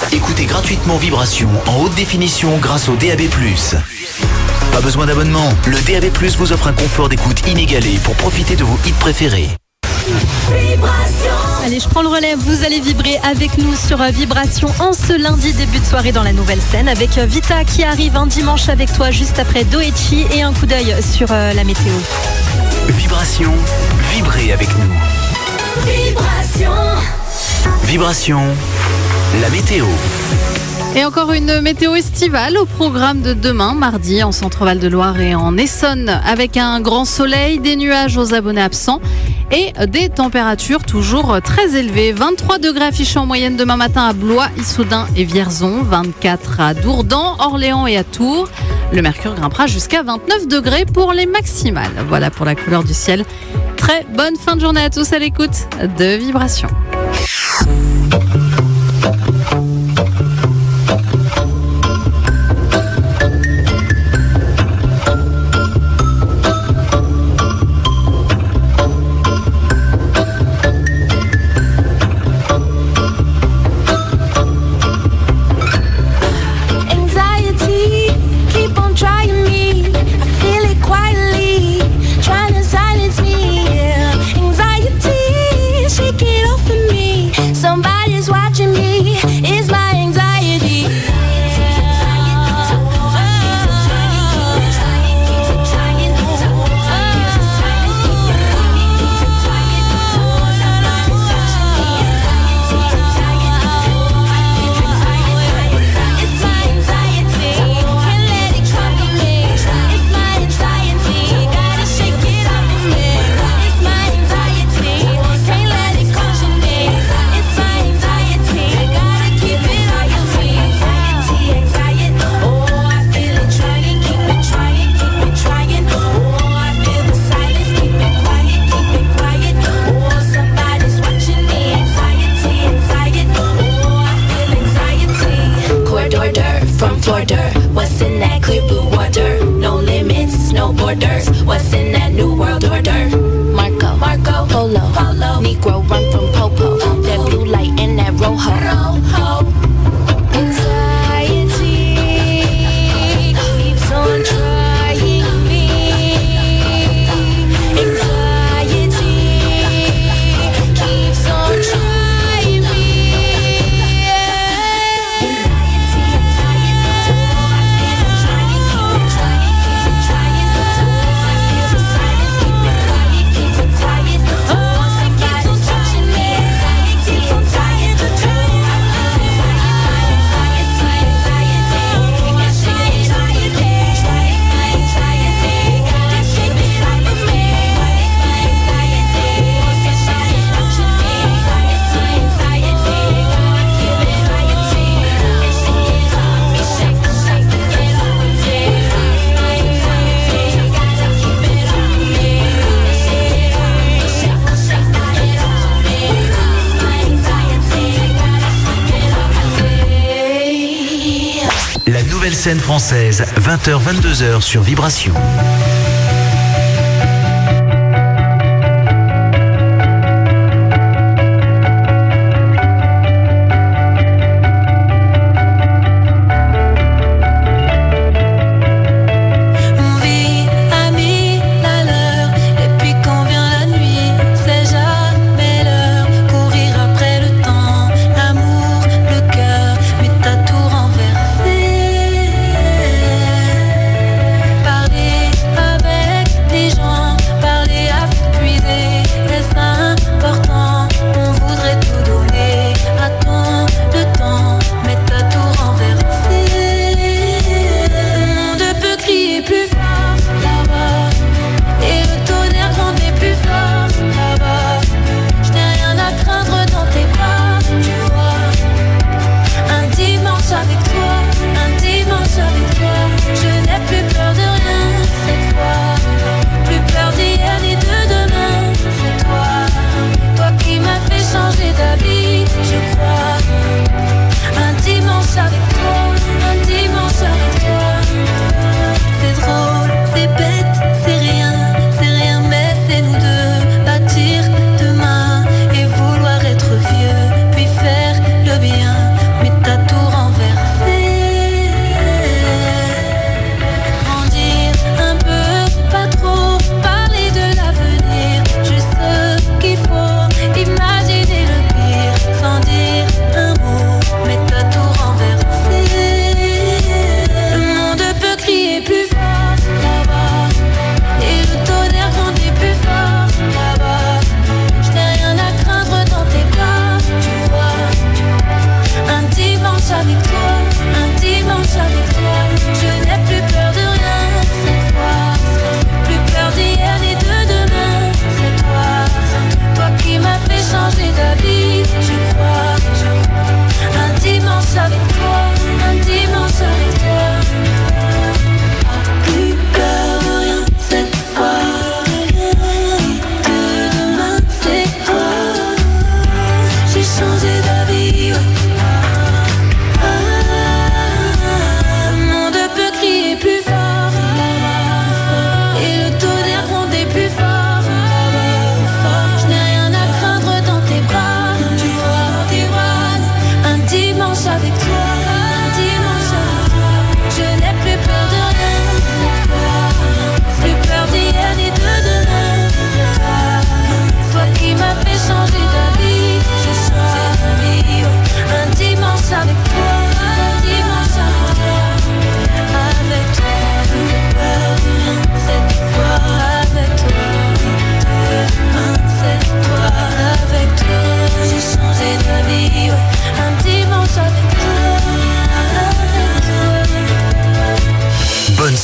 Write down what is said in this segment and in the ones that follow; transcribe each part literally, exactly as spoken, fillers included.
Écoutez gratuitement Vibration en haute définition grâce au D A B plus. Pas besoin d'abonnement, le D A B plus vous offre un confort d'écoute inégalé pour profiter de vos hits préférés. Vibration. Allez, je prends le relais, vous allez vibrer avec nous sur Vibration en ce lundi début de soirée dans la nouvelle scène avec Vita qui arrive un dimanche avec toi juste après Doechi et un coup d'œil sur la météo. Vibration, vibrez avec nous. Vibration. Vibration, la météo. Et encore une météo estivale au programme de demain, mardi, en Centre-Val de Loire et en Essonne, avec un grand soleil, des nuages aux abonnés absents et des températures toujours très élevées. vingt-trois degrés affichés en moyenne demain matin à Blois, Issoudun et Vierzon, vingt-quatre à Dourdan, Orléans et à Tours. Le mercure grimpera jusqu'à vingt-neuf degrés pour les maximales. Voilà pour la couleur du ciel. Très bonne fin de journée à tous à l'écoute de Vibration. Scène française, vingt heures vingt-deux heures sur Vibration. Parler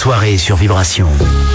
soirée sur Vibration.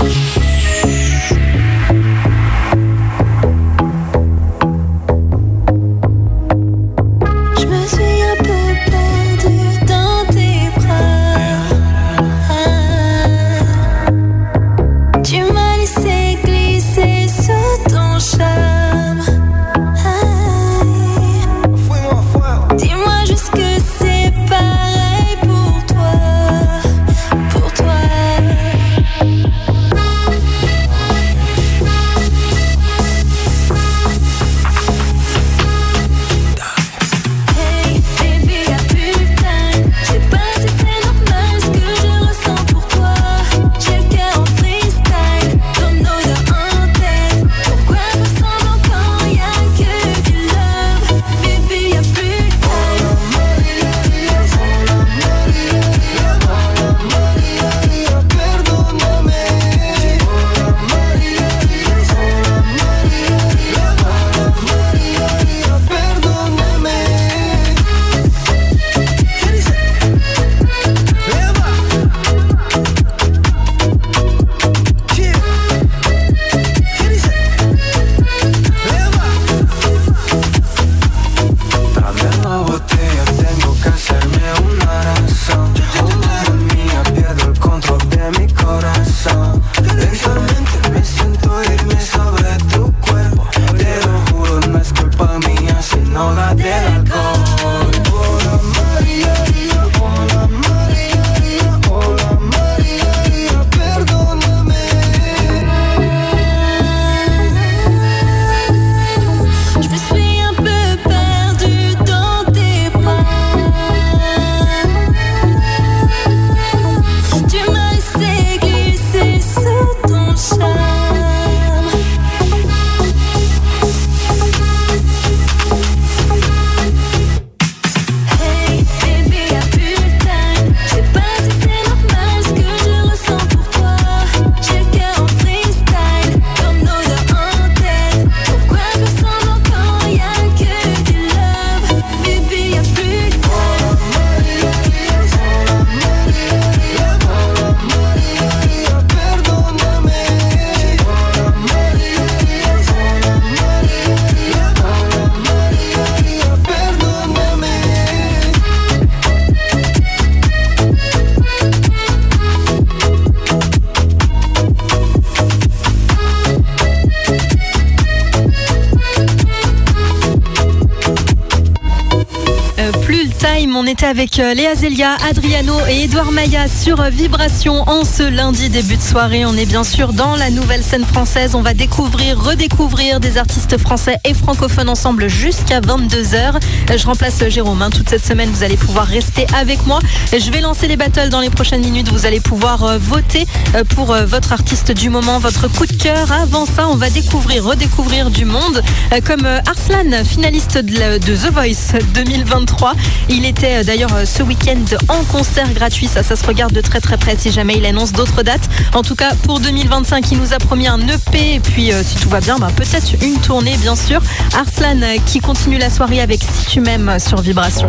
On était avec Léa Zelia, Adriano et Edouard Maya sur Vibration en ce lundi début de soirée. On est bien sûr dans la nouvelle scène française. On va découvrir, redécouvrir des artistes français et francophones ensemble jusqu'à vingt-deux heures. Je remplace Jérôme. Hein. Toute cette semaine, vous allez pouvoir rester avec moi. Je vais lancer les battles dans les prochaines minutes. Vous allez pouvoir voter pour votre artiste du moment, votre coup de cœur. Avant ça, on va découvrir, redécouvrir du monde. Comme Arslan, finaliste de The Voice deux mille vingt-trois. Il était d'ailleurs ce week-end en concert gratuit. Ça, ça se regarde de très très près si jamais il annonce d'autres dates. En tout cas, pour deux mille vingt-cinq, il nous a promis un E P. Et puis, euh, si tout va bien, bah, peut-être une tournée, bien sûr. Arslan euh, qui continue la soirée avec Si tu m'aimes sur Vibration.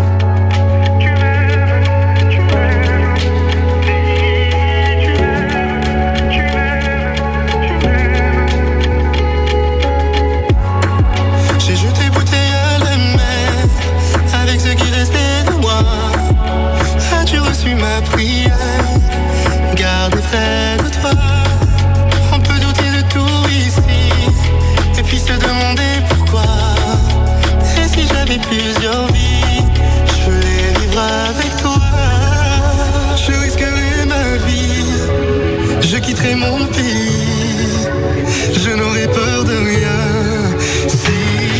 Ma prière, garde près de toi. On peut douter de tout ici, et puis se demander pourquoi. Et si j'avais plusieurs vies, je veux les vivre avec toi. Je risquerais ma vie, je quitterais mon pays, je n'aurais peur de rien. Si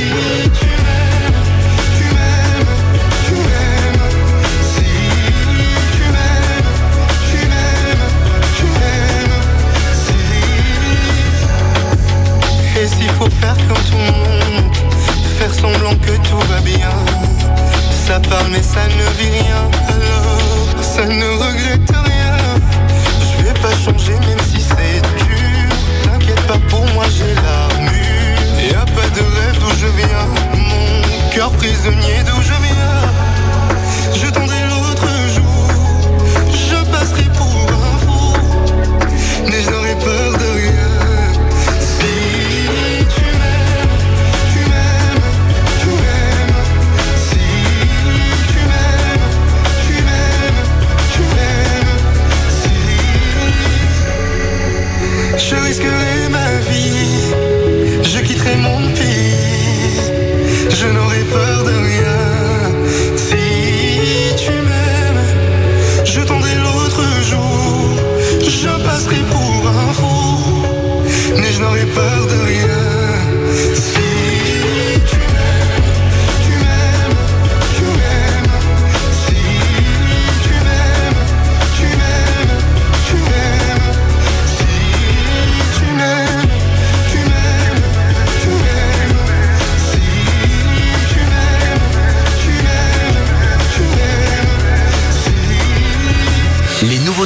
et s'il faut faire comme tout le monde, faire semblant que tout va bien, ça parle mais ça ne vit rien, alors ça ne regrette rien. Je vais pas changer même si c'est dur, t'inquiète pas pour moi j'ai l'armure. Y'a pas de rêve d'où je viens, mon cœur prisonnier d'où je viens. Je tendrai l'autre jour, je passerai pour un fou,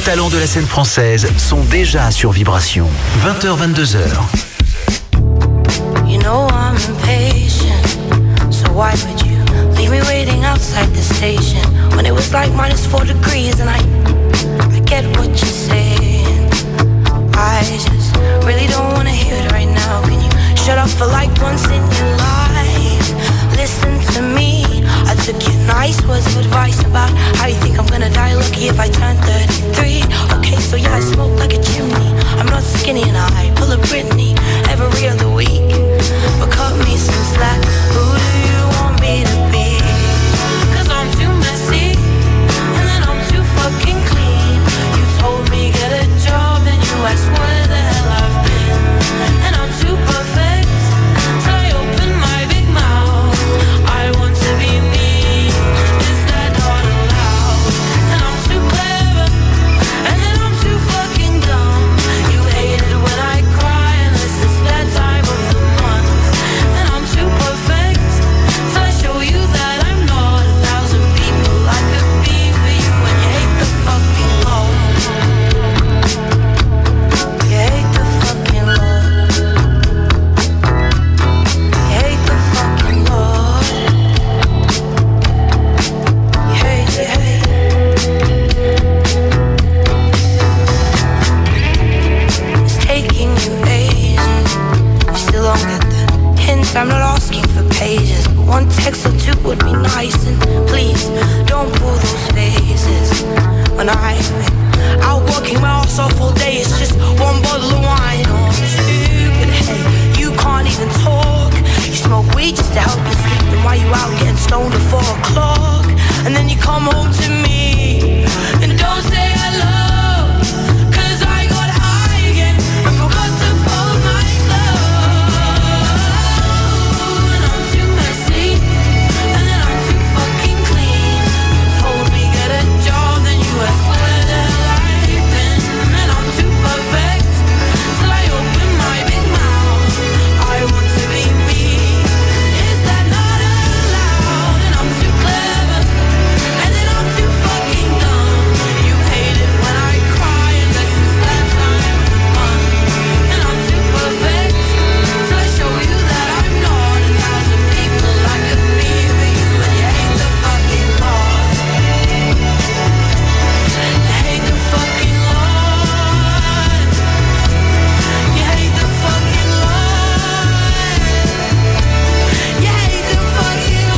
talents de la scène française sont déjà sur Vibration. vingt heures vingt-deux heures. You know I'm impatient, so why would you leave me waiting outside the station when it was like minus four degrees and I, I get what you're saying. I just really don't wanna hear it right now. Can you shut up for like once in your life? Listen to me. I took your nice words of advice about how you think I'm gonna die lucky if I turn thirty-three. Okay, so yeah, I smoke like a chimney. I'm not skinny and I pull a Britney every other week. But cut me some slack. Who do you want me to be? Cause I'm too messy and then I'm too fucking clean. You told me get a job and you asked where the hell I've been. And I'm too perfect till I open my big mouth. I want to be me. Is that not allowed? And I'm too clever and then I'm too fucking dumb. You hate it when I cry unless it's that time of the month. And I'm too perfect till I show you that I'm not a thousand people I could be for you. And you hate the fucking Lord. You hate the fucking Lord. You hate the fucking Lord. You hate, you hate. It's taking you ages. You still don't get the hint. I'm not asking for pages, but one text or two would be nice. And please don't pull those faces. When I've been out working my ass off all day, it's just one bottle of wine or two. But hey, you can't even talk. You smoke weed just to help you sleep. Then why you out getting stoned at four o'clock? And then you come home to me and don't say hello. Cause I got high again and forgot to fold my clothes. And I'm too messy and then I'm too fucking clean. You told me get a job, then you asked where the hell I've been. And I'm too perfect till I open my big mouth. I want to be me. Is that not allowed? And I'm too clever and then I'm too fucking dumb. You hate it when I cry unless it's that time of the month. And I'm too perfect till I show you that I'm not a thousand people I could be for you. And you hate the fucking Lord. You hate the fucking Lord. You hate the fucking Lord. You hate the fucking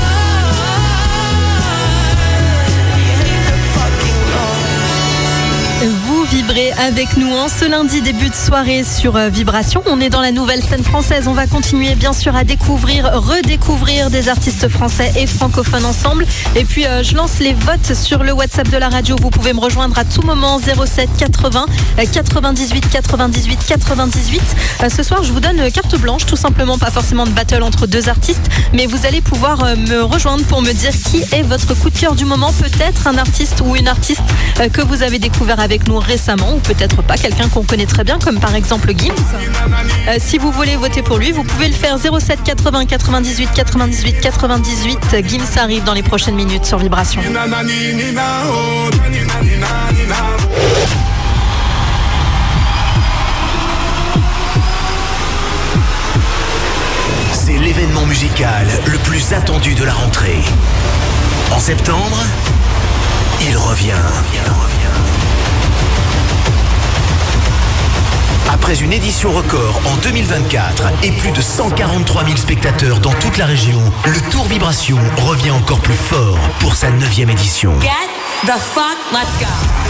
Lord. You hate the fucking Lord. Vous vibrez avec nous en ce lundi début de soirée sur euh, Vibration. On est dans la nouvelle scène française. On va continuer bien sûr à découvrir, redécouvrir des artistes français et francophones ensemble. Et puis euh, je lance les votes sur le WhatsApp de la radio. Vous pouvez me rejoindre à tout moment zéro sept quatre-vingts quatre-vingt-dix-huit quatre-vingt-dix-huit quatre-vingt-dix-huit. Euh, ce soir je vous donne carte blanche, tout simplement, pas forcément de battle entre deux artistes, mais vous allez pouvoir euh, me rejoindre pour me dire qui est votre coup de cœur du moment. Peut-être un artiste ou une artiste euh, que vous avez découvert avec nous récemment, ou peut-être pas, quelqu'un qu'on connaît très bien comme par exemple Gims. Euh, si vous voulez voter pour lui, vous pouvez le faire zéro sept quatre-vingts quatre-vingt-dix-huit quatre-vingt-dix-huit quatre-vingt-dix-huit. Gims arrive dans les prochaines minutes sur Vibration. C'est l'événement musical le plus attendu de la rentrée. En septembre, il revient. Après une édition record en deux mille vingt-quatre et plus de cent quarante-trois mille spectateurs dans toute la région, le Tour Vibration revient encore plus fort pour sa neuvième édition. Get the fuck, let's go.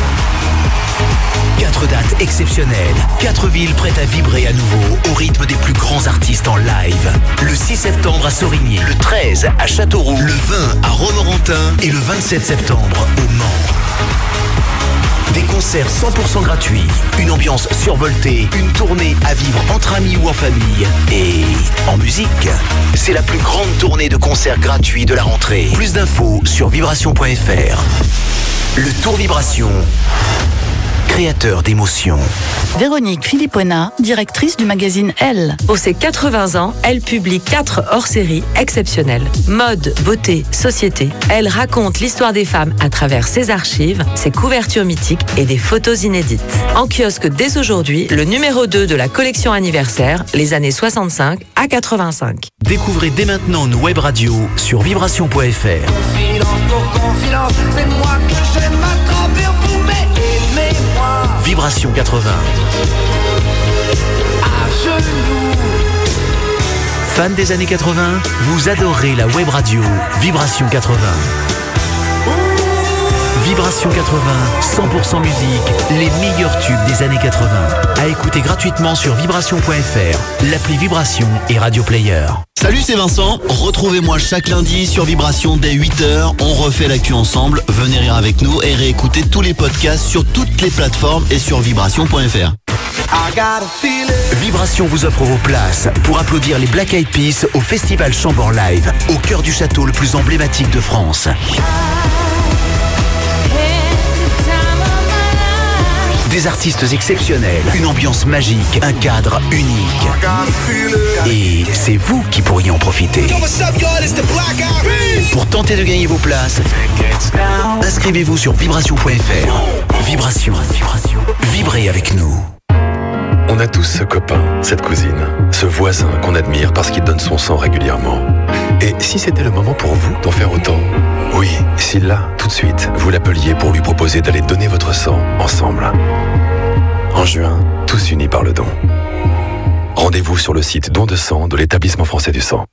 Quatre dates exceptionnelles, quatre villes prêtes à vibrer à nouveau au rythme des plus grands artistes en live. Le six septembre à Sorigny, le treize à Châteauroux, le vingt à Romorantin et le vingt-sept septembre au Mans. Des concerts cent pour cent gratuits, une ambiance survoltée, une tournée à vivre entre amis ou en famille. Et en musique, c'est la plus grande tournée de concerts gratuits de la rentrée. Plus d'infos sur vibration point f r. Le Tour Vibration, créateur d'émotions. Véronique Philippona, directrice du magazine Elle. Pour ses quatre-vingts ans, elle publie quatre hors-séries exceptionnelles. Mode, beauté, société. Elle raconte l'histoire des femmes à travers ses archives, ses couvertures mythiques et des photos inédites. En kiosque dès aujourd'hui, le numéro deux de la collection anniversaire, les années soixante-cinq à quatre-vingt-cinq. Découvrez dès maintenant nos web radios sur vibration point f r. Confidence pour confidence, c'est moi que j'aime m'attraper vous, mais aimez-moi. Vibration quatre-vingts. À genoux. Fan des années quatre-vingts, vous adorez la web radio Vibration quatre-vingts. Vibration quatre-vingts, cent pour cent musique, les meilleurs tubes des années quatre-vingts. À écouter gratuitement sur vibration point f r, l'appli Vibration et Radio Player. Salut, c'est Vincent. Retrouvez-moi chaque lundi sur Vibration dès huit heures. On refait l'actu ensemble. Venez rire avec nous et réécoutez tous les podcasts sur toutes les plateformes et sur vibration point f r. Vibration vous offre vos places pour applaudir les Black Eyed Peas au Festival Chambord Live, au cœur du château le plus emblématique de France. Des artistes exceptionnels, une ambiance magique, un cadre unique. Et c'est vous qui pourriez en profiter. Pour tenter de gagner vos places, inscrivez-vous sur vibration point f r. Vibration, vibration, vibrez avec nous. On a tous ce copain, cette cousine, ce voisin qu'on admire parce qu'il donne son sang régulièrement. Et si c'était le moment pour vous d'en faire autant ? Oui, si là, tout de suite, vous l'appeliez pour lui proposer d'aller donner votre sang ensemble. En juin, tous unis par le don. Rendez-vous sur le site don de sang de l'Établissement français du sang.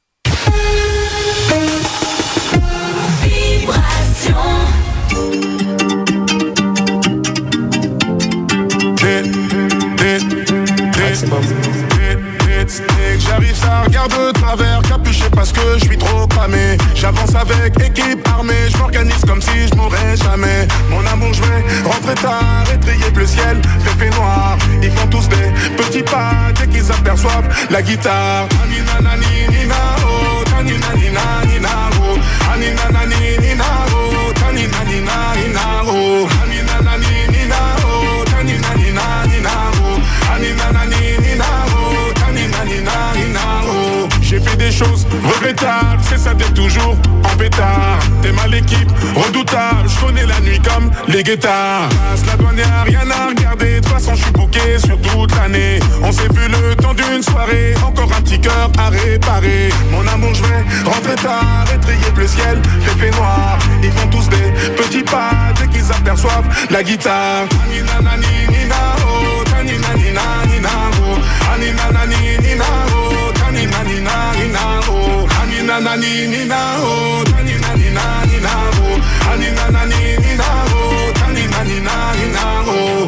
J'arrive, ça regarde de travers, capuché parce que je suis trop cramé. J'avance avec équipe armée, je m'organise comme si je mourrais jamais. Mon amour, je vais rentrer tard, étrier le ciel, fait fait noir. Ils font tous des petits pas dès qu'ils aperçoivent la guitare. Anina nani nina oh, tanina nina nina oh, anina nani nina oh, tanina nina nina oh, anina nani nina oh, tanina nina nina oh, anina nani nina oh, tanina nina nina oh. J'ai fait des choses regrettables, c'est ça d'être toujours en pétard. T'es mal équipe, redoutable, je connais la nuit comme les guettards. La douane y'a rien à regarder, de toute façon je suis bouqué sur toute l'année. On s'est vu le temps d'une soirée, encore un petit cœur à réparer. Mon amour, je vais rentrer tard, étrier le ciel, fait fait noir. Ils font tous des petits pas dès qu'ils aperçoivent la guitare. Anina nani nina oh, tanina nina nina oh, anina nani nina oh, tanina nina nina oh, anina nani nina oh, tanina nina nina oh, anina nani nina oh, tanina nina nina oh.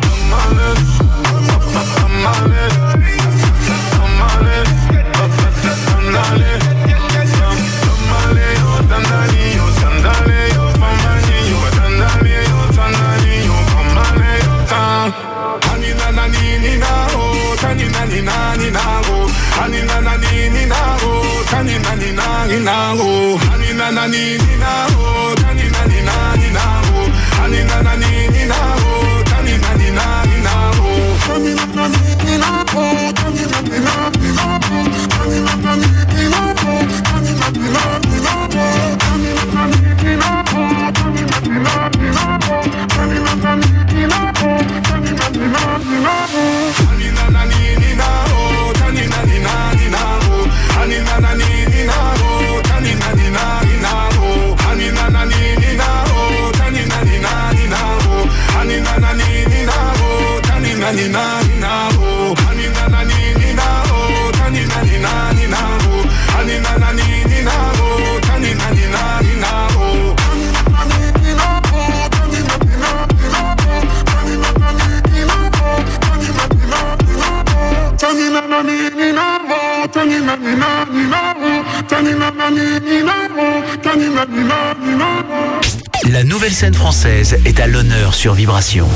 La nouvelle scène française est à l'honneur sur Vibration.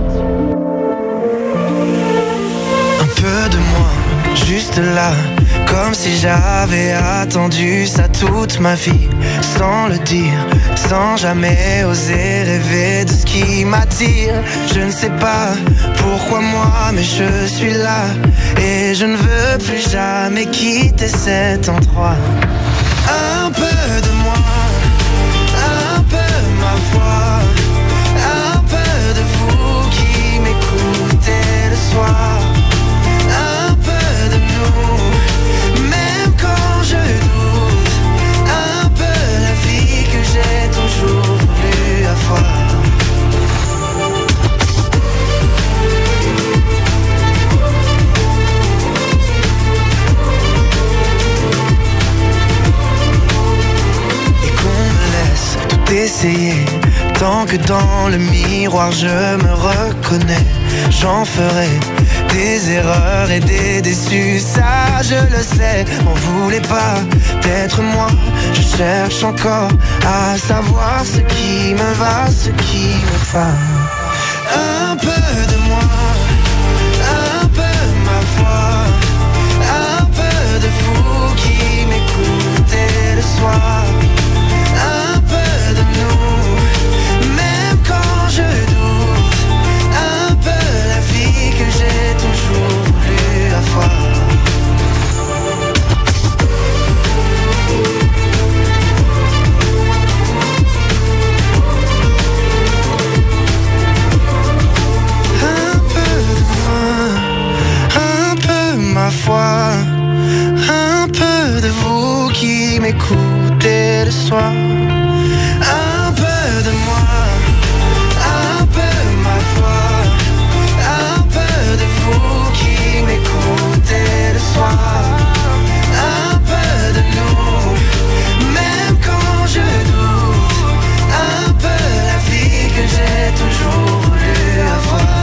Un peu de moi, juste là, Comme si j'avais attendu ça toute ma vie, sans le dire, sans jamais oser rêver de ce qui m'attire. Je ne sais pas pourquoi moi, mais je suis là, et je ne veux plus jamais quitter cet endroit. Un peu de moi, un peu ma voix, un peu de vous qui m'écoutez le soir. Un peu de nous, même quand je doute, un peu la vie que j'ai toujours voulu avoir. Et qu'on me laisse tout essayer, tant que dans le miroir je me reconnais. J'en ferai des erreurs et des déçus, ça je le sais. On voulait pas d'être moi, je cherche encore à savoir ce qui me va, ce qui me va. Un peu de moi, un peu ma voix, un peu de vous qui m'écoutez le soir. Un peu de nous, même quand je doute, un peu la vie que j'ai toujours voulu avoir. Un peu de moi, un peu ma foi, un peu de vous qui m'écoutez le soir. Un peu de moi, un peu ma foi, un peu de vous qui m'écoutez le soir. Un peu de nous, même quand je doute, un peu la vie que j'ai toujours voulu avoir.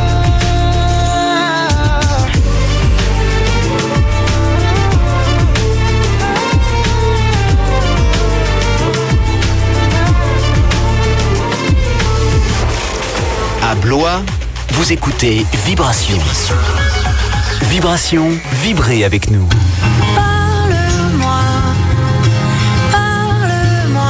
À Blois, vous écoutez Vibration. Vibration, vibrez avec nous. Parle-moi, parle-moi,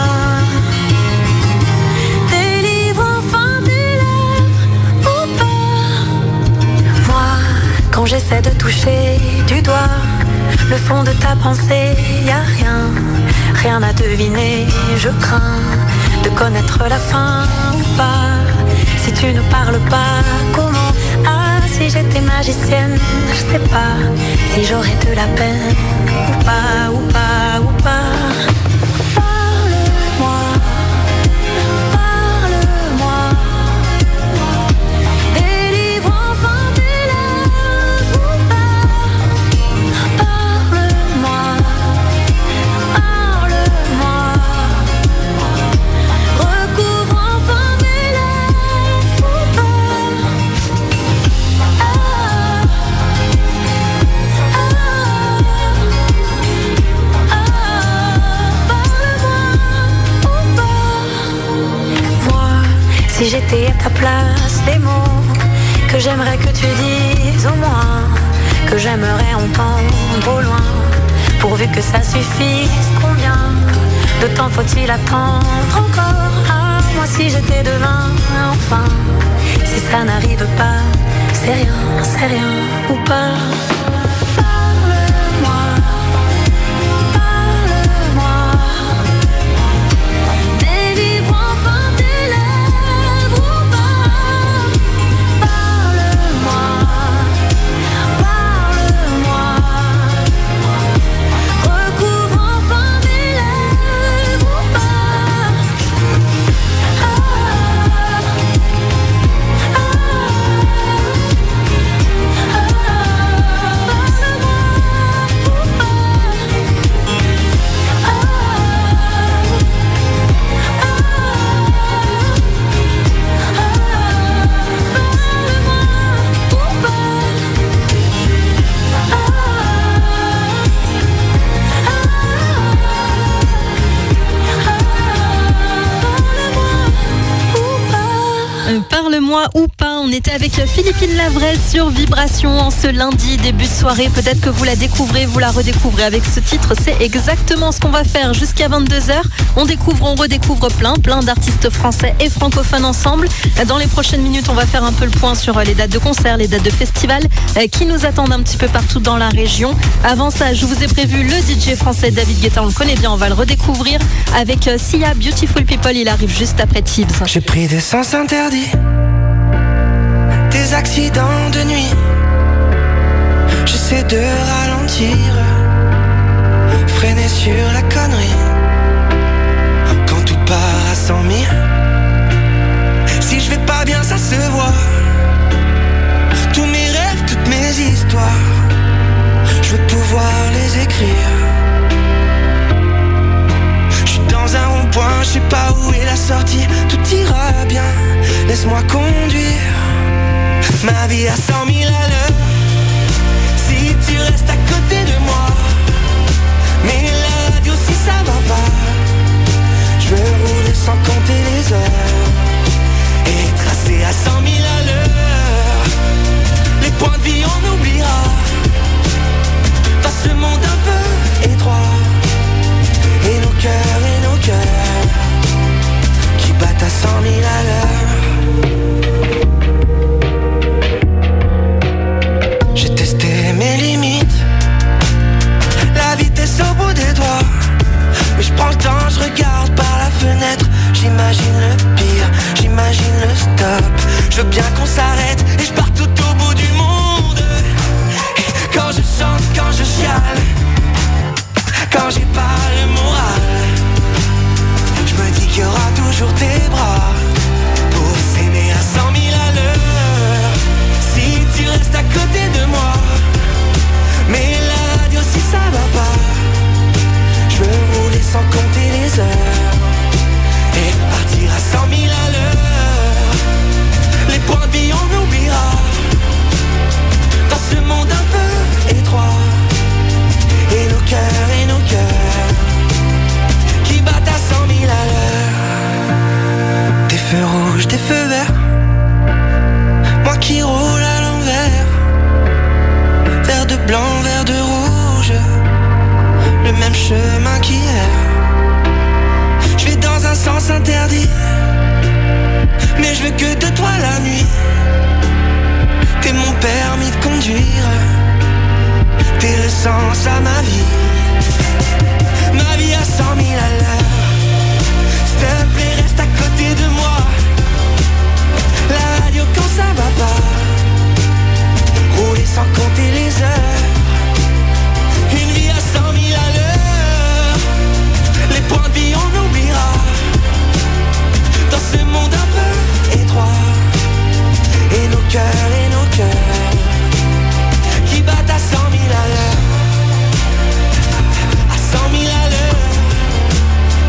délivre enfin des lèvres ou pas. Moi, quand j'essaie de toucher du doigt le fond de ta pensée, y a rien, rien à deviner. Je crains de connaître la fin ou pas. Si tu ne parles pas, comment? Ah, si j'étais magicienne, je sais pas si j'aurais de la peine ou pas, ou pas, ou pas. Parle-moi, parle-moi, délivre enfin tes lèvres ou pas. Parle-moi, parle-moi, recouvre enfin mes lèvres ou pas. Ah, ah, ah, parle-moi ou pas. Moi, si j'étais à ta place, les mots que j'aimerais que tu dises au moins, que j'aimerais entendre au loin, pourvu que ça suffise. Combien de temps faut-il attendre encore? Ah, moi si j'étais devin, enfin, si ça n'arrive pas, c'est rien, c'est rien ou pas. Parle-moi, parle-moi, délivre enfin tes lèvres ou pas. Parle-moi, parle-moi, recouvre enfin mes lèvres ou pas. Ah, ah, Parle-moi ou pas. On était avec Philippine Lavray sur Vibration en ce lundi, début de soirée. Peut-être que vous la découvrez, vous la redécouvrez avec ce titre. C'est exactement ce qu'on va faire jusqu'à vingt-deux heures. On découvre, on redécouvre plein, plein d'artistes français et francophones ensemble. Dans les prochaines minutes, on va faire un peu le point sur les dates de concerts, les dates de festivals qui nous attendent un petit peu partout dans la région. Avant ça, je vous ai prévu le D J français David Guetta. On le connaît bien, on va le redécouvrir avec Sia, Beautiful People. Il arrive juste après Tibbs. J'ai pris des sens interdits, des accidents de nuit. J'essaie de ralentir, freiner sur la connerie. Quand tout part à cent mille, si je vais pas bien ça se voit. Tous mes rêves, toutes mes histoires, je veux pouvoir les écrire. Je suis dans un rond-point, je sais pas où est la sortie. Tout ira bien, laisse-moi conduire. Ma vie à cent mille à l'heure, si tu restes à côté de moi. Mais la radio si ça va pas, je veux rouler sans compter les heures et tracer à cent mille à l'heure. Les points de vie on oubliera, dans ce monde un peu étroit. Et nos cœurs et nos cœurs qui battent à cent mille à l'heure. J'ai testé mes limites, la vitesse au bout des doigts. Mais je prends le temps, je regarde par la fenêtre. J'imagine le pire, j'imagine le stop. Je veux bien qu'on s'arrête et je pars tout au bout du monde. Et quand je chante, quand je chiale, quand j'ai pas le moral, je me dis qu'il y aura toujours tes bras pour s'aimer à cent mille à l'heure. Si tu restes à côté de moi, mais la radio si ça va pas, je veux rouler sans compter les heures et partir à cent mille à l'heure. Les points de vie on oubliera, dans ce monde un peu étroit. Et nos cœurs et nos cœurs qui battent à cent mille à l'heure. Des feux rouges, des feux verts, moi qui roule à l'envers. Vert de blanc, vert de rouge, le même chemin qu'hier. Je vais dans un sens interdit, mais je veux que de toi la nuit. T'es mon permis de conduire, t'es le sens à ma vie. Ma vie à cent mille à l'heure. S'il te plaît reste à côté de moi. La radio quand ça va pas, rouler sans compter les heures. Une vie à cent mille à l'heure. Les points de vie on oubliera, dans ce monde un peu étroit. Et nos cœurs et nos cœurs qui battent à cent mille à l'heure. À cent mille à l'heure.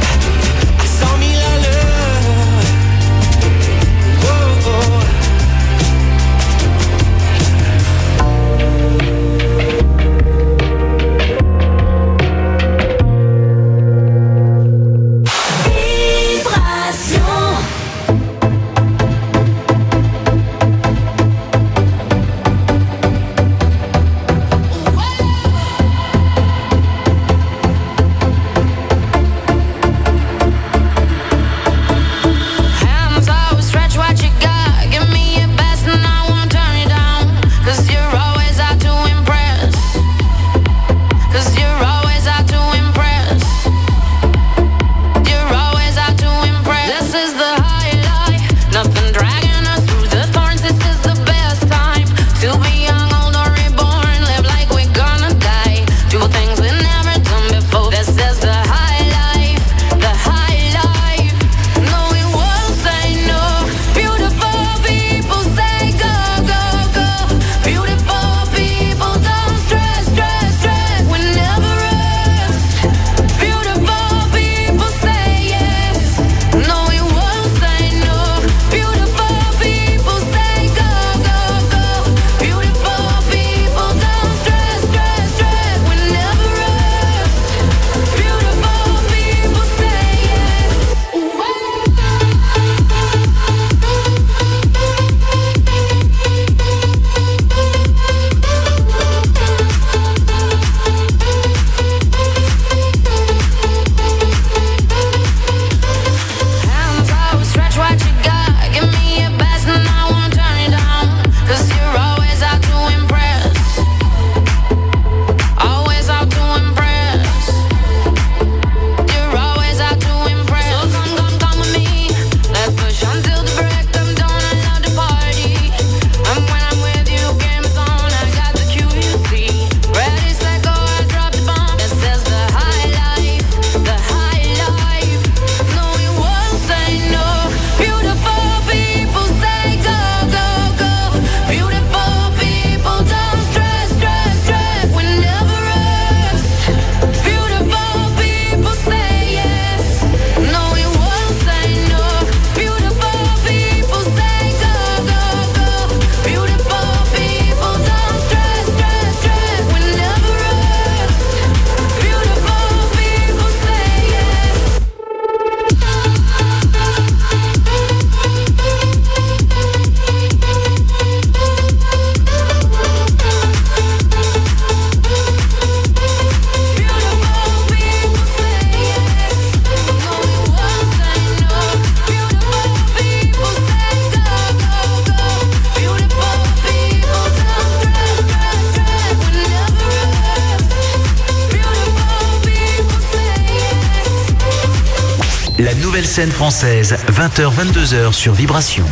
nouvelle scène française, vingt heures vingt-deux heures sur Vibration.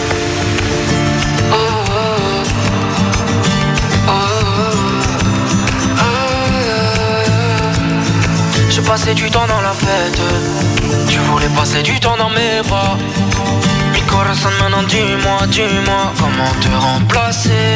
J'ai passé du temps dans la fête, tu voulais passer du temps dans mes bras. Mi corazon, maintenant dis-moi, dis-moi comment te remplacer.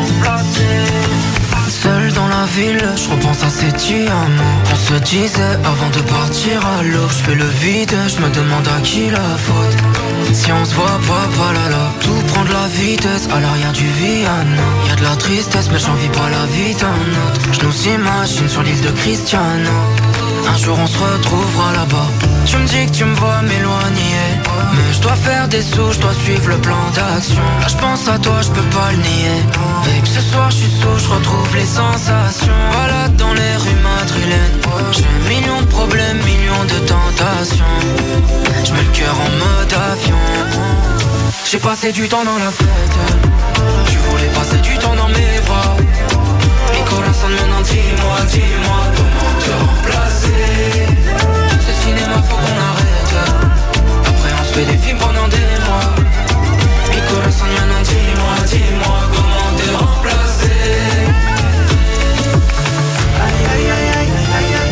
Seul dans la ville, je repense à ces petits amours. On se disait avant de partir à l'eau. Je fais le vide, je me demande à qui la faute. Si on se voit pas, pas là là. Tout prend de la vitesse, à l'arrière du Viano. Y'a de la tristesse, mais j'en vis pas la vie d'un autre. Je nous imagine sur l'île de Cristiano. Un jour on se retrouvera là-bas. Tu me dis que tu me vois m'éloigner, mais je dois faire des sous, je dois suivre le plan d'action. Là je pense à toi, je peux pas le nier. Et que ce soir je suis sous, je retrouve les sensations. Balade dans les rues madrilènes. J'ai millions de problèmes, millions de tentations. Je mets le cœur en mode avion. J'ai passé du temps dans la fête. Tu voulais passer du temps dans mes bras. Mi corazon, maintenant dis-moi, dis-moi comment te remplacer. Ce cinéma faut qu'on arrête. Après on se fait des films pendant des mois. Mi corazon, maintenant dis-moi, dis-moi comment te remplacer. Aïe aïe aïe aïe aïe aïe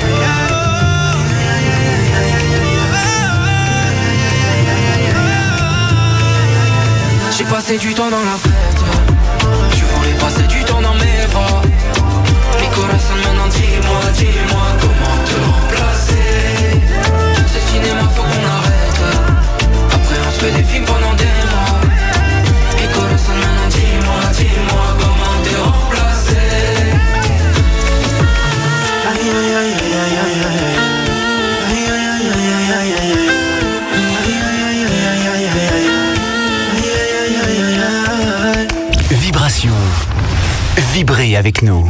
aïe. J'ai passé du temps dans la fête. Tu voulais passer du temps dans mes bras. Mi corazon, maintenant dis-moi, dis-moi comment te remplacer. Ce cinéma faut qu'on arrête. Après on se fait des films pendant des mois. Mi corazon, maintenant dis-moi, dis-moi comment te remplacer. Aïe aïe aïe aïe aïe aïe aïe. Aïe aïe aïe aïe aïe aïe aïe. Aïe aïe aïe aïe aïe aïe aïe. Aïe aïe aïe aïe aïe. Vibration. Vibrez avec nous.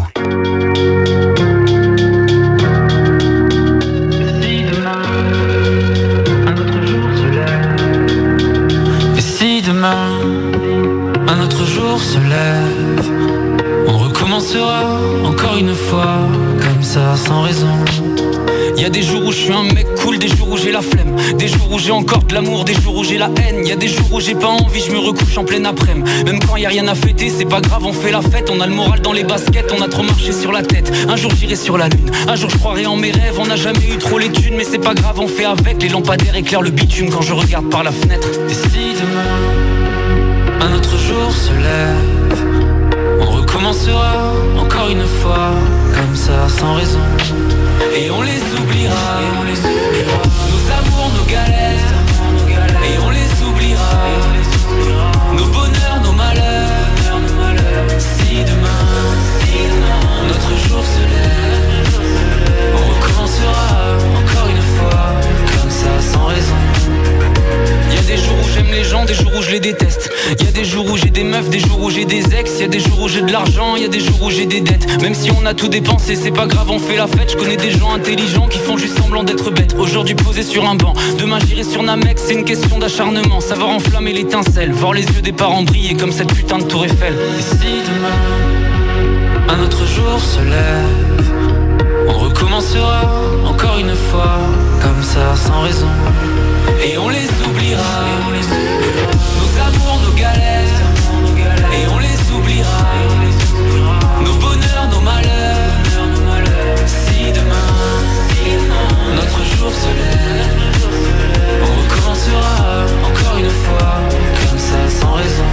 Un autre jour se lève, on recommencera encore une fois, comme ça sans raison. Y'a des jours où je suis un mec cool, des jours où j'ai la flemme, des jours où j'ai encore de l'amour, des jours où j'ai la haine. Y'a des jours où j'ai pas envie, je me recouche en pleine après-midi. Même quand y'a rien à fêter, c'est pas grave, on fait la fête. On a le moral dans les baskets, on a trop marché sur la tête. Un jour j'irai sur la lune, un jour je croirai en mes rêves. On n'a jamais eu trop les thunes, mais c'est pas grave, on fait avec. Les lampadaires éclairent le bitume quand je regarde par la fenêtre. Et si demain un autre jour se lève, on recommencera encore une fois, comme ça sans raison. Et on les oubliera, et on les oubliera. Nos amours, nos galères, nos galères. Et on les oubliera, et on les oubliera. Nos bonheurs, nos malheurs, nos malheurs. Si demain, si demain notre jour se lève, on recommencera encore une fois, comme ça sans raison. Y'a des jours où j'aime les gens, des jours où je les déteste. Y'a des jours où j'ai des meufs, des jours où j'ai des ex. Y'a des jours où j'ai de l'argent, y'a des jours où j'ai des dettes. Même si on a tout dépensé, c'est pas grave, on fait la fête. Je connais des gens intelligents qui font juste semblant d'être bêtes. Aujourd'hui posé sur un banc, demain j'irai sur Namex. C'est une question d'acharnement, savoir enflammer l'étincelle. Voir les yeux des parents briller comme cette putain de tour Eiffel. Et si demain un autre jour se lève, on recommencera encore une fois, comme ça sans raison. Et on les oubliera, et on les oubliera. Nos amours, nos galères, nos galères. Et on les oubliera, et on les oubliera. Nos bonheurs, nos malheurs, nos malheurs. Si demain, si demain notre jour se lève, on recommencera encore une fois, comme ça sans raison.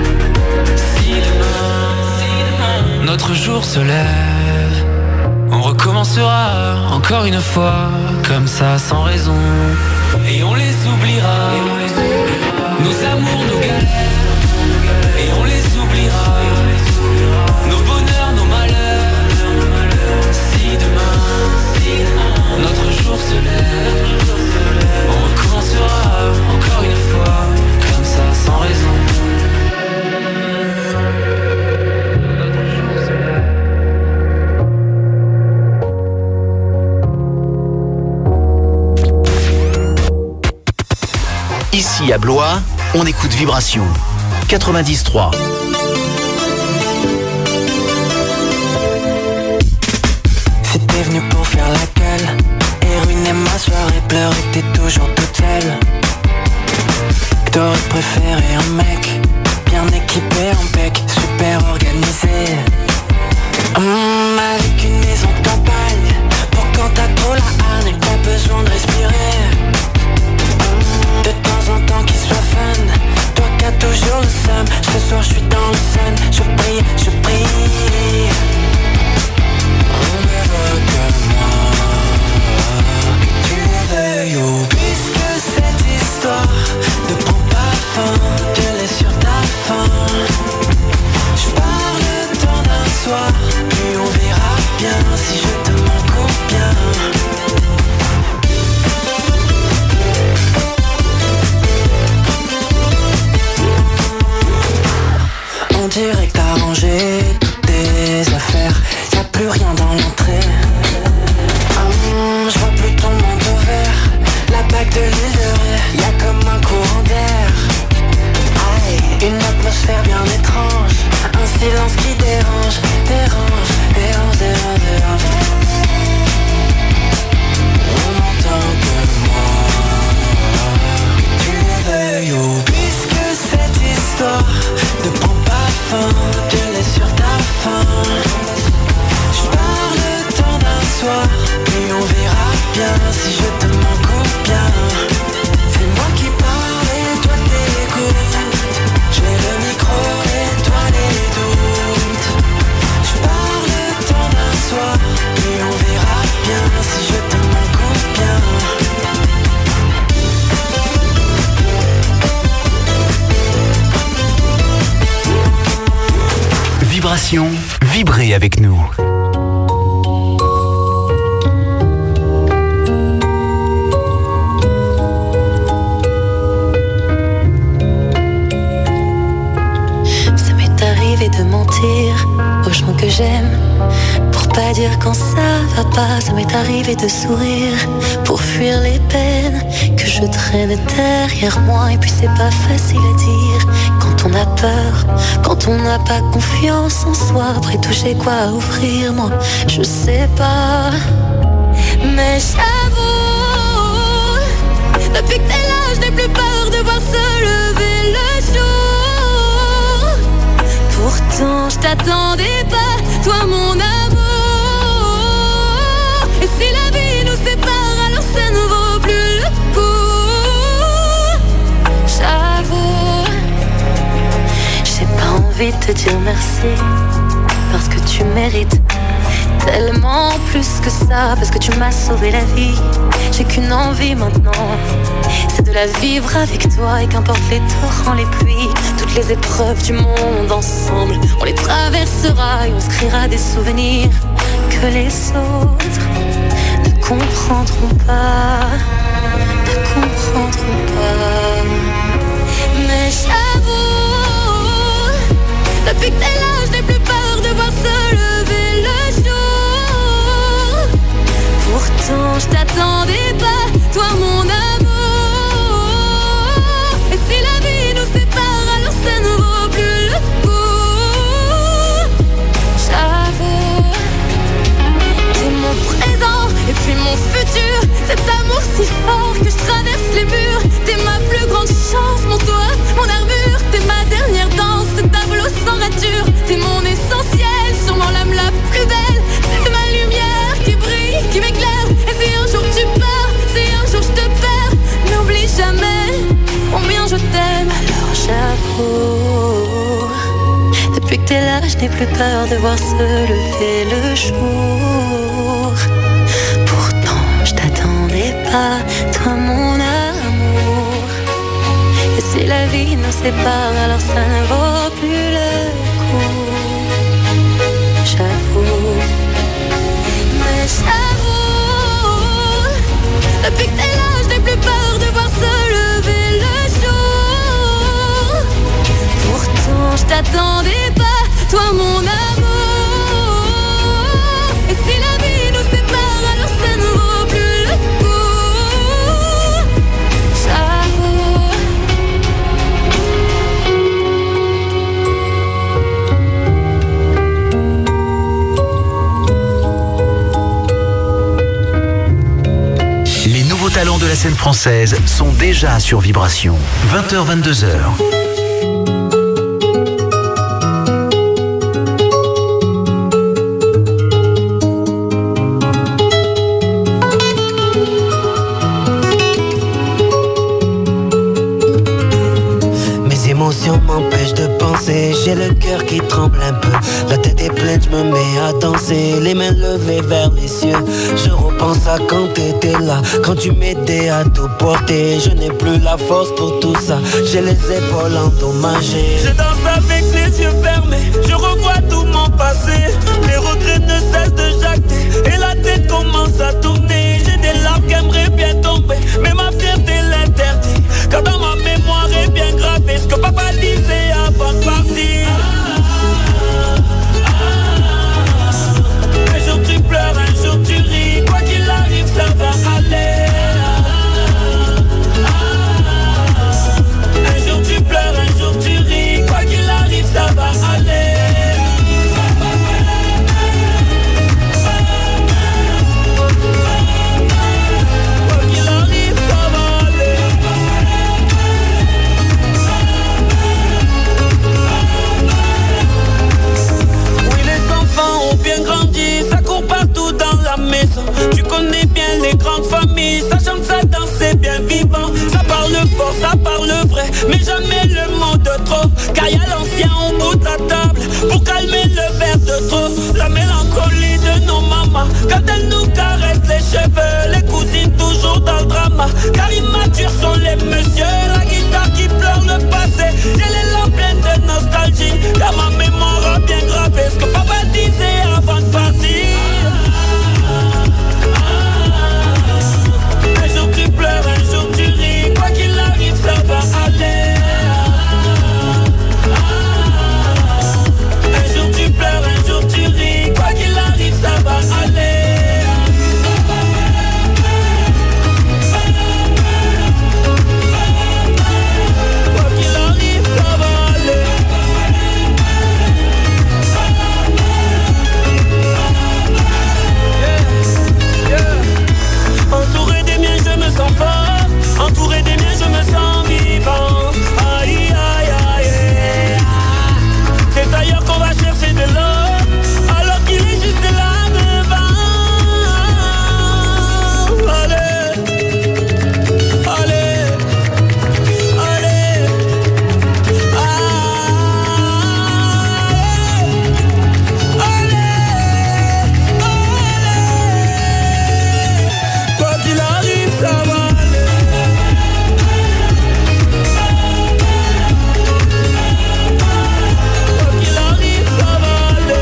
Si demain, si demain notre jour se lève, on recommencera encore une fois, comme ça sans raison. Et on les oubliera, et on les oubliera. Nos amours, nos galères, nos galères. Et on les oubliera, et on les oubliera. Nos bonheurs, nos malheurs, nos malheurs. Si demain, si demain notre jour se lève, on recommencera encore une fois, comme ça sans raison. Ici à Blois, on écoute Vibration quatre-vingt-dix trois. C'était venu pour faire la gueule et ruiner ruiner ma soirée, pleurer que t'es toujours toute seule. Que t'aurais préféré un mec bien équipé en pec, super organisé. Hum, avec une maison de campagne, pour quand t'as trop la haine et que t'as besoin de respirer. Hum, de temps en temps qu'il soit fun, toi qui as toujours le seum. Ce soir je suis dans le sun, je prie, je prie. On ne veut que moi, que tu veuilles oublier. Puisque cette histoire ne prend pas fin, je laisse sur ta faim. Je pars le temps d'un soir, puis on verra bien si je te manque ou bien. On dirait que t'as rangé toutes tes affaires, y'a plus rien dans l'entrée. Hum, je vois plus ton manteau vert, la bague de l'île de Ré, y'a comme un courant d'air. Aïe, une atmosphère bien étrange, un silence qui dérange, dérange, dérange, dérange, dérange. On n'entend que moi, que tu veuilles oublier. Puisque cette histoire ne prend pas fin, je laisse sur ta faim. Je pars le temps d'un soir, puis on verra bien si je te manque ou bien. C'est moi qui parle et toi t'écoutes. J'ai le micro et toi les doutes. Je pars le temps d'un soir, puis on verra bien si je te manque ou bien. Vibration, vibrez avec nous. Ça m'est arrivé de mentir aux gens que j'aime, pour pas dire quand ça va pas. Ça m'est arrivé de sourire pour fuir les peines que je traîne derrière moi. Et puis c'est pas facile à dire quand on a peur, quand on n'a pas confiance en soi. Après tout j'ai quoi à offrir, moi je sais pas. Mais j'avoue, depuis que t'es là je n'ai plus peur de voir se lever le jour. Pourtant je t'attendais pas, toi mon amour. Et si la vie nous sépare, alors ça ne vaut plus le coup. J'avoue, j'ai pas envie de te dire merci, parce que tu mérites tellement plus que ça, parce que tu m'as sauvé la vie. J'ai qu'une envie maintenant, c'est de la vivre avec toi. Et qu'importe les torrents, les pluies, toutes les épreuves du monde, ensemble on les traversera et on se créera des souvenirs que les autres ne comprendront pas, ne comprendront pas. Mais j'avoue, depuis que t'es là je n'ai plus peur de voir se lever le jour. Pourtant je t'attendais pas, toi mon amour. Et si la vie nous sépare, alors ça ne vaut plus le coup. J'avoue, t'es mon présent et puis mon futur. Cet amour si fort que je traverse les murs. T'es ma plus grande chance, mon toit, mon armure. T'es ma dernière danse, ce tableau sans rature. T'es mon essentiel, sûrement l'âme la plus belle. T'es ma lumière qui brille, qui m'éclaire. Et si un jour tu pars, si un jour je te perds, n'oublie jamais combien je t'aime. Alors j'avoue, depuis que t'es là je n'ai plus peur de voir se lever le jour. Pourtant je t'attendais pas, toi mon amour. Et si la vie nous sépare, alors ça ne vaut plus le coup. J'avoue, mais j'avoue, depuis que t'es là je n'ai plus peur de voir se lever le jour. Pourtant je t'attendais pas, toi mon amour. Et si la vie nous sépare, alors ça ne vaut plus le coup. J'avoue. la scène française sont déjà sur Vibration. vingt heures vingt-deux heures. M'empêche de penser, j'ai le cœur qui tremble un peu. La tête est pleine, je me mets à danser, les mains levées vers les cieux. Je repense à quand t'étais là, quand tu m'aidais à tout porter. Je n'ai plus la force pour tout ça, j'ai les épaules endommagées. Je danse avec les yeux fermés, je revois tout mon passé. Les regrets ne cessent de jacter, et la tête commence à tourner. J'ai des larmes qui aimeraient bien tomber, mais ma fierté l'interdit. Car dans ma mémoire est bien gravé ce que papa disait avant de partir. Un jour tu pleures, un jour tu ris, quoi qu'il arrive ça va aller. Un jour tu pleures, un jour tu ris, quoi qu'il arrive ça va aller. Bien grandi, ça court partout dans la maison. Tu connais bien les grandes familles, ça chante, ça danse, c'est bien vivant. Ça parle fort, ça parle vrai, mais jamais le mot de trop. Car y'a l'ancien au bout de la table pour calmer le verre de trop. La mélancolie de nos mamans quand elles nous caressent les cheveux. Les cousines toujours dans le drama, car immatures sont les messieurs. La guitare qui pleure le passé, j'ai les lampes pleines de nostalgie. Car ma mémoire a bien gravé ce que papa disait avant de partir. Un jour tu pleures, un jour tu ris, quoi qu'il arrive ça va aller. Un jour tu pleures, un jour tu ris, quoi qu'il arrive ça va aller. Quoi qu'il arrive ça va aller. Entouré des miens, je me sens fort. Entouré des miens, je me sens vivant. Aïe, aïe, aïe, aïe. C'est ailleurs qu'on va chercher de l'eau, alors qu'il est juste là devant. Allez, allez, allez, allez, allez. Quoi qu'il arrive, ça va aller. Quoi qu'il arrive, ça va aller.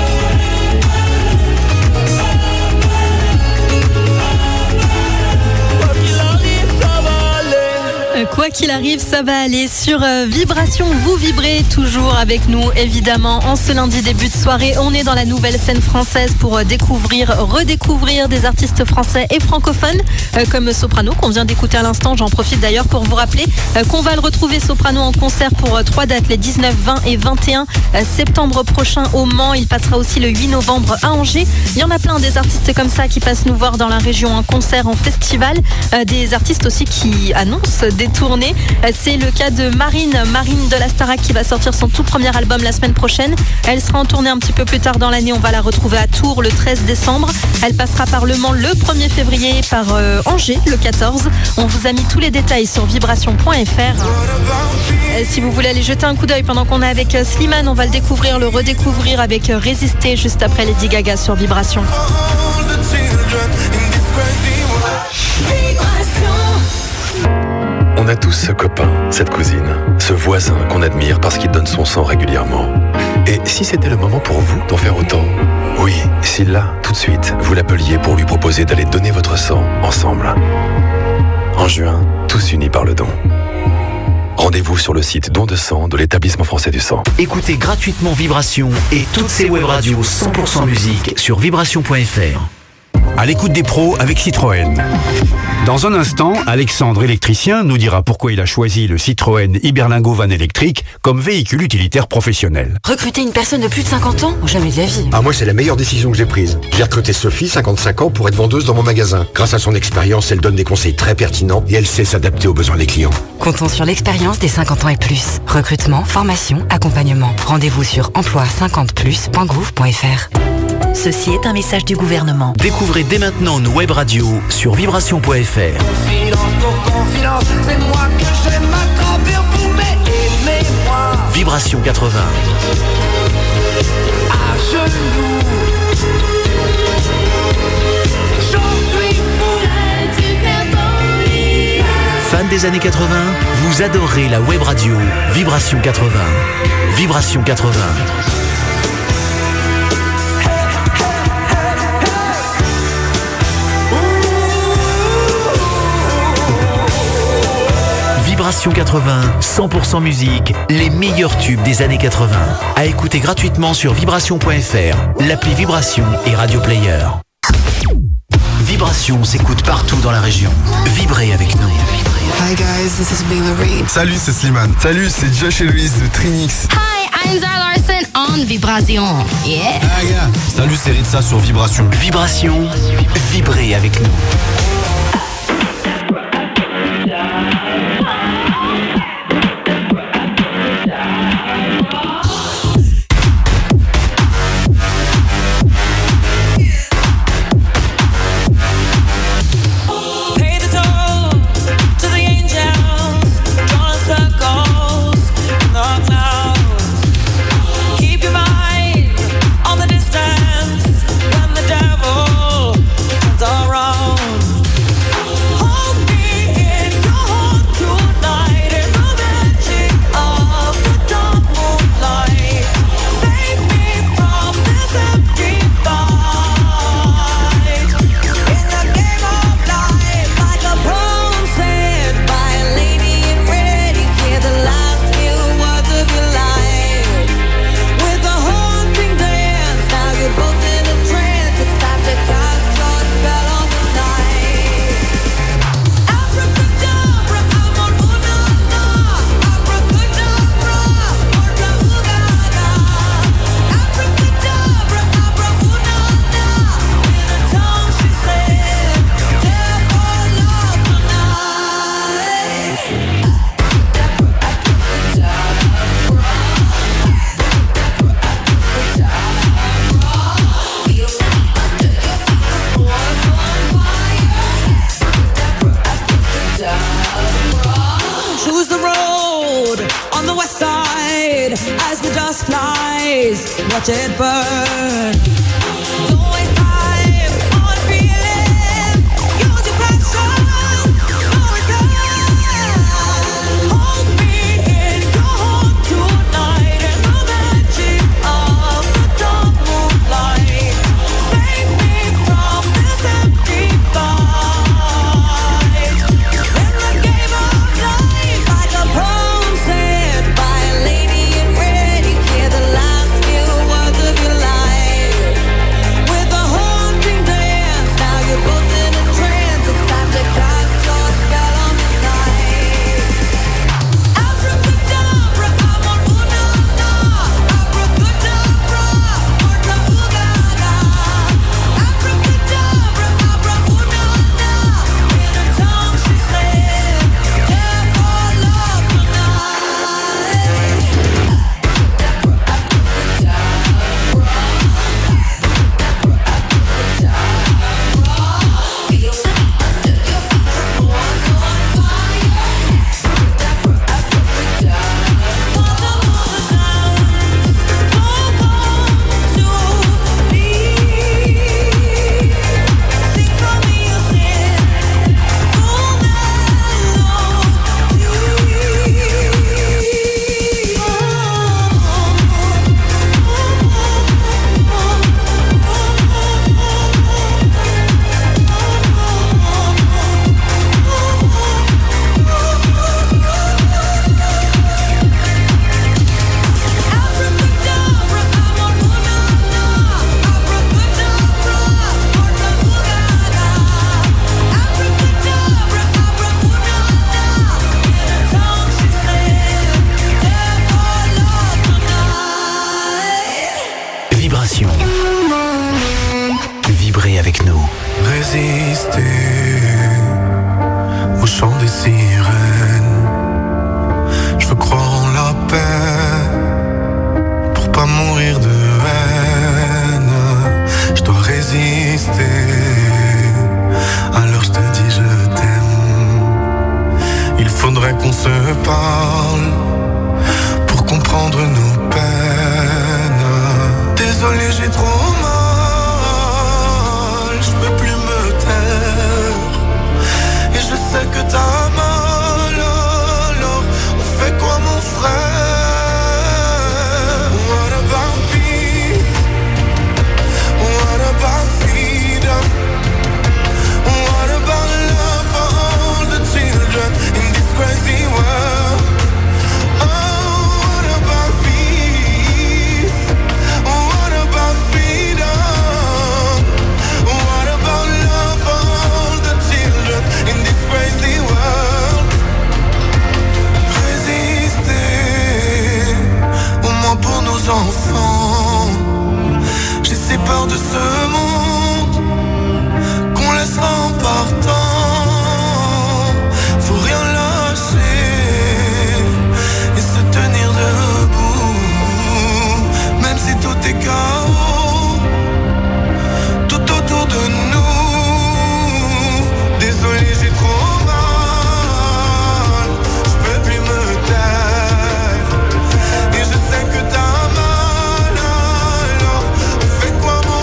Quoi qu'il arrive, ça va aller. Euh, Quoi qu'il arrive, ça va aller sur euh, Vibration. Vous vibrez toujours avec nous, évidemment. En ce lundi début de soirée, on est dans la nouvelle scène française pour euh, découvrir, redécouvrir des artistes français et francophones, euh, comme Soprano, qu'on vient d'écouter à l'instant. J'en profite d'ailleurs pour vous rappeler euh, qu'on va le retrouver, Soprano, en concert pour euh, trois dates, les dix-neuf, vingt et vingt et un euh, septembre prochain au Mans. Il passera aussi le huit novembre à Angers. Il y en a plein des artistes comme ça qui passent nous voir dans la région en concert, en festival. Euh, des artistes aussi qui annoncent des tournées. Euh, C'est le cas de Marine, Marine de la Starac, qui va sortir son tout premier album la semaine prochaine. Elle sera en tournée un petit peu plus tard dans l'année. On va la retrouver à Tours le treize décembre. Elle passera par Le Mans le premier février, par euh, Angers le quatorze. On vous a mis tous les détails sur vibration point f r. Euh, si vous voulez aller jeter un coup d'œil pendant qu'on est avec euh, Slimane, on va le découvrir, le redécouvrir avec euh, Résister juste après Lady Gaga sur Vibration. On a tous ce copain, cette cousine, ce voisin qu'on admire parce qu'il donne son sang régulièrement. Et si c'était le moment pour vous d'en faire autant? Oui, si là, tout de suite, vous l'appeliez pour lui proposer d'aller donner votre sang ensemble. En juin, tous unis par le don. Rendez-vous sur le site don de sang de l'Établissement français du sang. Écoutez gratuitement Vibration et toutes ses web radios cent pour cent musique sur vibration point f r. à l'écoute des pros avec Citroën. Dans un instant, Alexandre, électricien, nous dira pourquoi il a choisi le Citroën Iberlingo Van électrique comme véhicule utilitaire professionnel. Recruter une personne de plus de cinquante ans? Jamais de la vie. Ah, moi, c'est la meilleure décision que j'ai prise. J'ai recruté Sophie, cinquante-cinq ans, pour être vendeuse dans mon magasin. Grâce à son expérience, elle donne des conseils très pertinents et elle sait s'adapter aux besoins des clients. Comptons sur l'expérience des cinquante ans et plus. Recrutement, formation, accompagnement. Rendez-vous sur emploi cinquante plus point gouv point f r. Ceci est un message du gouvernement. Découvrez dès maintenant nos web radios sur vibration point f r. Confidence pour confidence, c'est moi que j'aime m'attraper vous, mais aimez-moi. Vibration quatre-vingts. À genoux. J'en suis fou. Fan des années quatre-vingts, vous adorez la web radio Vibration quatre-vingts. Vibration quatre-vingts. Vibration quatre-vingts, cent pour cent musique, les meilleurs tubes des années quatre-vingts. À écouter gratuitement sur vibration point f r, l'appli Vibration et Radio Player. Vibration s'écoute partout dans la région. Vibrez avec nous. Hi guys, this is Baylor Reed. Salut, c'est Slimane. Salut, c'est Josh et Louise de Trinix. Hi, I'm Zara Larson on Vibration. Yeah. Hi, gars. Salut, c'est Ritza sur Vibration. Vibration, vibrez avec nous. Watch it burn. By a lady in red, you hear the last few words of your life. comprendre nos peines. Désolé, j'ai trop mal, je peux plus me taire. Et je sais que t'as mal, alors on fait quoi mon frère? What about peace? What about freedom? What about love for all the children in this crazy world? Oh, what about peace? What about freedom? What about love for all the children in this crazy world? Résister, au moins pour nos enfants. J'ai si peur de ce monde qu'on laissera en partant. Faut rien lâcher et se tenir debout, même si tout est chaos tout autour de nous. Désolé, j'ai trop mal, je peux plus me taire. Et je sais que t'as mal, alors on fait quoi mon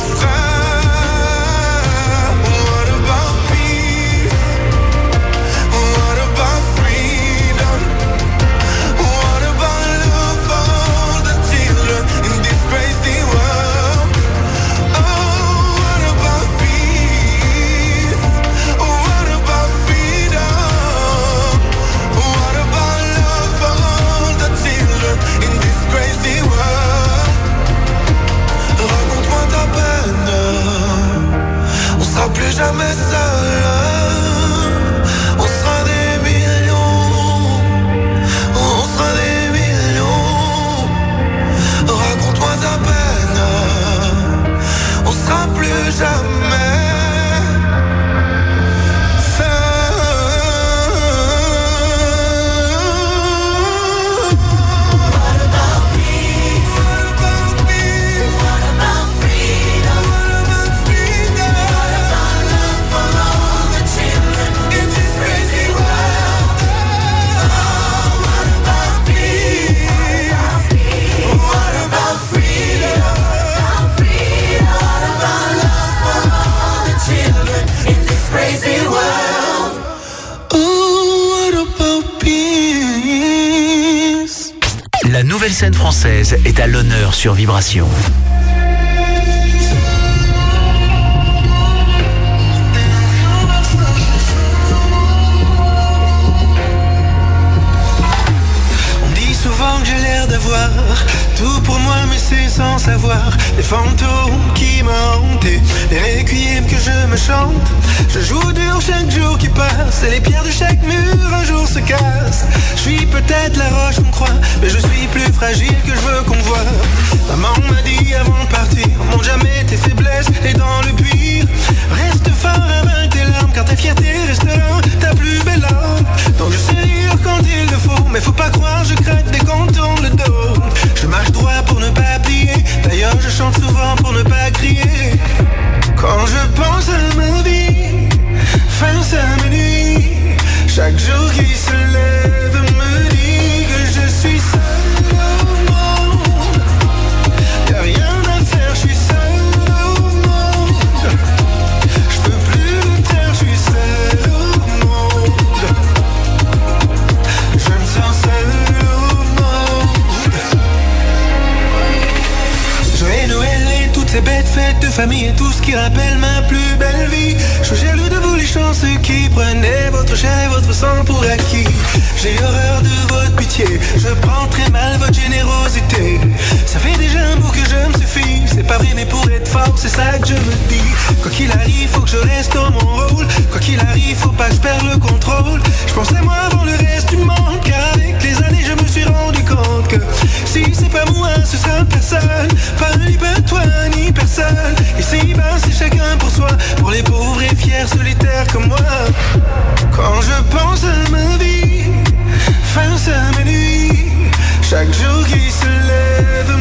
frère? What about peace? What about freedom? What about love for all the children in this crazy world? Oh, what about peace? What about freedom? What about love for all the children in this crazy world? Raconte-moi ta peine, on sera plus jamais seul. On sera des millions, on sera des millions. Raconte-moi ta peine, on sera plus jamais seul. What about peace? What about peace? What about freedom? What about freedom? What about love for all the children in this crazy world? Oh, what about peace? What about freedom? What about love for all the children in this crazy world? Oh, what about peace? La nouvelle scène française est à l'honneur sur Vibration. On dit souvent que j'ai l'air d'avoir tout pour moi, mais c'est sans savoir. Les fantômes qui m'hantent, les requiems que je me chante. Je joue dur chaque jour qui passe, et les pierres de chaque mur un jour se cassent. Je suis peut-être la roche qu'on croit, mais je suis plus fragile que je veux qu'on voit. Maman m'a dit avant de partir, montre jamais tes faiblesses, et dans le pire, reste fort avec tes larmes, car ta fierté restera ta plus belle arme. Donc je sais rire quand il le faut, mais faut pas croire je craque dès qu'on tourne le dos. Je marche droit pour ne pas plier, d'ailleurs je chante souvent pour ne pas crier. Quand je pense à ma vie, face à mes nuits, chaque jour qui se lève me dit que je suis seul au monde. Y'a rien à faire, je suis seul au monde. Je peux plus le taire, je suis seul au monde. Je me sens seul au monde. Joyeux Noël et toutes ces bêtes fêtes de famille et tout ce qui rappelle ma plus belle vie. Je suis jaloux de vous les chanceux qui prenaient votre chair et votre sang pour acquis. J'ai horreur de votre pitié, je prends très mal votre générosité. Ça fait déjà un bout que je me suffis, c'est pas vrai mais pour être fort c'est ça que je me dis. Quoi qu'il arrive faut que je reste dans mon rôle, quoi qu'il arrive faut pas que je perde le contrôle. Je pense à moi avant le reste du monde, car avec les années je me suis rendu compte que si c'est pas moi ce sera personne, pas ni pas toi ni personne. Ici ben c'est chacun pour soi, pour les pauvres et fiers solitaires comme moi. Quand je pense à ma vie, face à mes nuits, chaque jour qui se lève